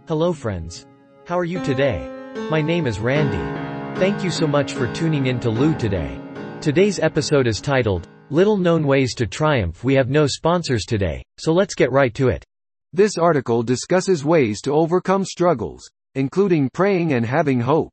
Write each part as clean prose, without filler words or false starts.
Hello friends. How are you today? My name is Randy. Thank you so much for tuning in to Lou today. Today's episode is titled, Little Known Ways to Triumph. We have no sponsors today, so let's get right to it. This article discusses ways to overcome struggles, including praying and having hope.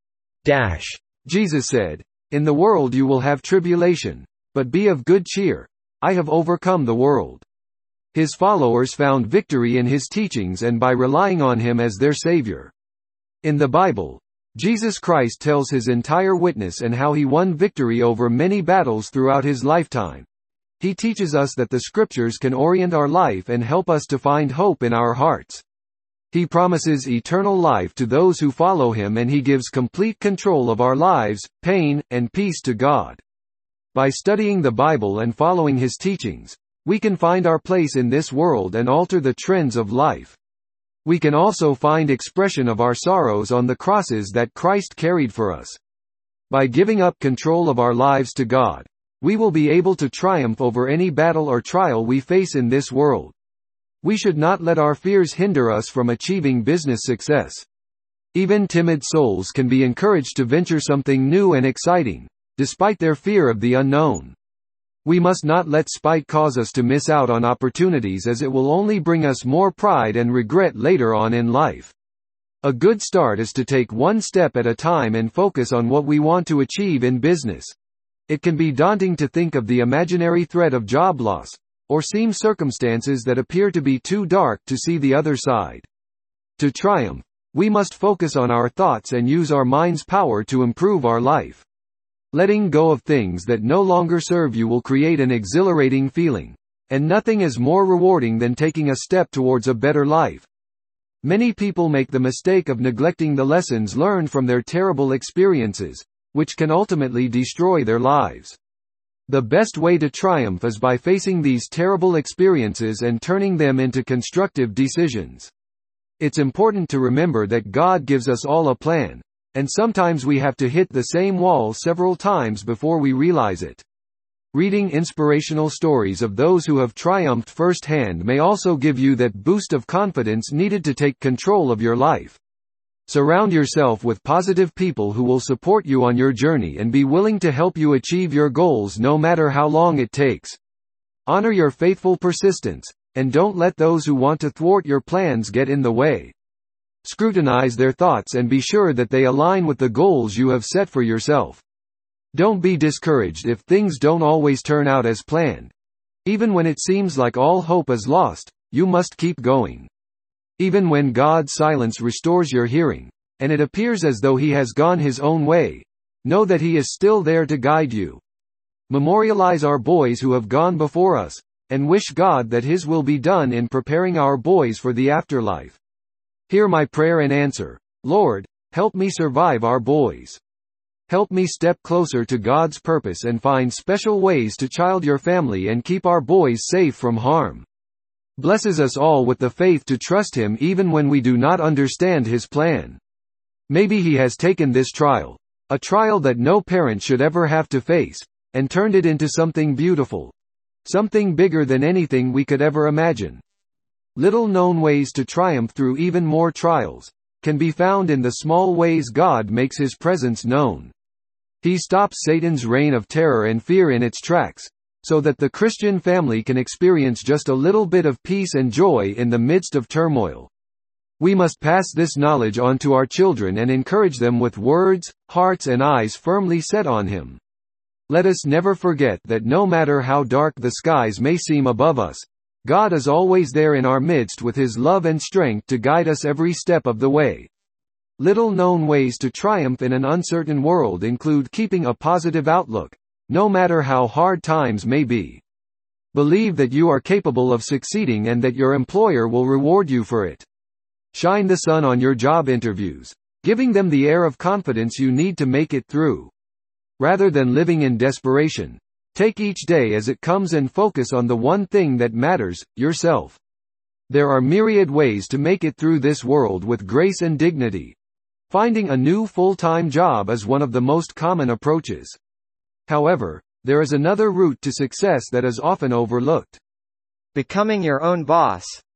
Jesus said, "In the world you will have tribulation, but be of good cheer. I have overcome the world." His followers found victory in his teachings and by relying on him as their Savior. In the Bible, Jesus Christ tells his entire witness and how he won victory over many battles throughout his lifetime. He teaches us that the Scriptures can orient our life and help us to find hope in our hearts. He promises eternal life to those who follow him, and he gives complete control of our lives, pain, and peace to God. By studying the Bible and following his teachings, we can find our place in this world and alter the trends of life. We can also find expression of our sorrows on the crosses that Christ carried for us. By giving up control of our lives to God, we will be able to triumph over any battle or trial we face in this world. We should not let our fears hinder us from achieving business success. Even timid souls can be encouraged to venture something new and exciting, despite their fear of the unknown. We must not let spite cause us to miss out on opportunities, as it will only bring us more pride and regret later on in life. A good start is to take one step at a time and focus on what we want to achieve in business. It can be daunting to think of the imaginary threat of job loss, or seem circumstances that appear to be too dark to see the other side. To triumph, we must focus on our thoughts and use our mind's power to improve our life. Letting go of things that no longer serve you will create an exhilarating feeling, and nothing is more rewarding than taking a step towards a better life. Many people make the mistake of neglecting the lessons learned from their terrible experiences, which can ultimately destroy their lives. The best way to triumph is by facing these terrible experiences and turning them into constructive decisions. It's important to remember that God gives us all a plan, and sometimes we have to hit the same wall several times before we realize it. Reading inspirational stories of those who have triumphed firsthand may also give you that boost of confidence needed to take control of your life. Surround yourself with positive people who will support you on your journey and be willing to help you achieve your goals no matter how long it takes. Honor your faithful persistence, and don't let those who want to thwart your plans get in the way. Scrutinize their thoughts and be sure that they align with the goals you have set for yourself. Don't be discouraged if things don't always turn out as planned. Even when it seems like all hope is lost, you must keep going. Even when God's silence restores your hearing, and it appears as though he has gone his own way, know that he is still there to guide you. Memorialize our boys who have gone before us, and wish God that his will be done in preparing our boys for the afterlife. Hear my prayer and answer. Lord, help me survive our boys. Help me step closer to God's purpose and find special ways to child your family and keep our boys safe from harm. Blesses us all with the faith to trust him even when we do not understand his plan. Maybe he has taken this trial, a trial that no parent should ever have to face, and turned it into something beautiful. Something bigger than anything we could ever imagine. Little known ways to triumph through even more trials can be found in the small ways God makes his presence known. He stops Satan's reign of terror and fear in its tracks, so that the Christian family can experience just a little bit of peace and joy in the midst of turmoil. We must pass this knowledge on to our children and encourage them with words, hearts and eyes firmly set on him. Let us never forget that no matter how dark the skies may seem above us, God is always there in our midst with his love and strength to guide us every step of the way. Little known ways to triumph in an uncertain world include keeping a positive outlook, no matter how hard times may be. Believe that you are capable of succeeding and that your employer will reward you for it. Shine the sun on your job interviews, giving them the air of confidence you need to make it through. Rather than living in desperation, take each day as it comes and focus on the one thing that matters, yourself. There are myriad ways to make it through this world with grace and dignity. Finding a new full-time job is one of the most common approaches. However, there is another route to success that is often overlooked. Becoming your own boss.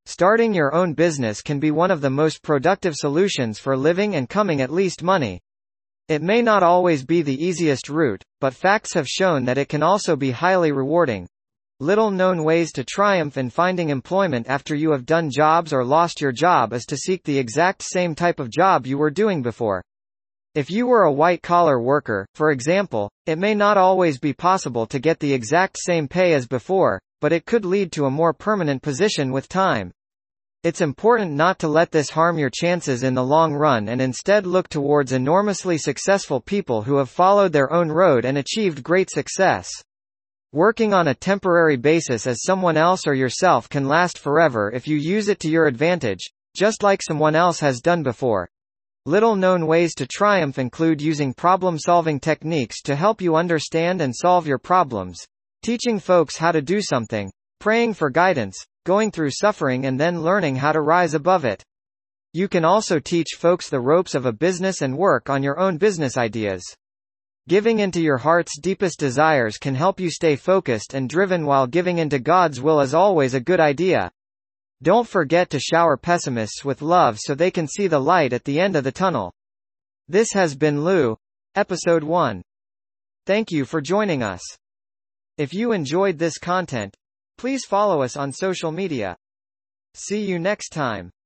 Starting your own business can be one of the most productive solutions for living and coming at least money. It may not always be the easiest route, but facts have shown that it can also be highly rewarding. Little known ways to triumph in finding employment after you have done jobs or lost your job is to seek the exact same type of job you were doing before. If you were a white-collar worker, for example, it may not always be possible to get the exact same pay as before, but it could lead to a more permanent position with time. It's important not to let this harm your chances in the long run and instead look towards enormously successful people who have followed their own road and achieved great success. Working on a temporary basis as someone else or yourself can last forever if you use it to your advantage, just like someone else has done before. Little-known ways to triumph include using problem-solving techniques to help you understand and solve your problems, teaching folks how to do something, praying for guidance, going through suffering and then learning how to rise above it. You can also teach folks the ropes of a business and work on your own business ideas. Giving into your heart's deepest desires can help you stay focused and driven, while giving into God's will is always a good idea. Don't forget to shower pessimists with love so they can see the light at the end of the tunnel. This has been Lou, Episode 1. Thank you for joining us. If you enjoyed this content, please follow us on social media. See you next time.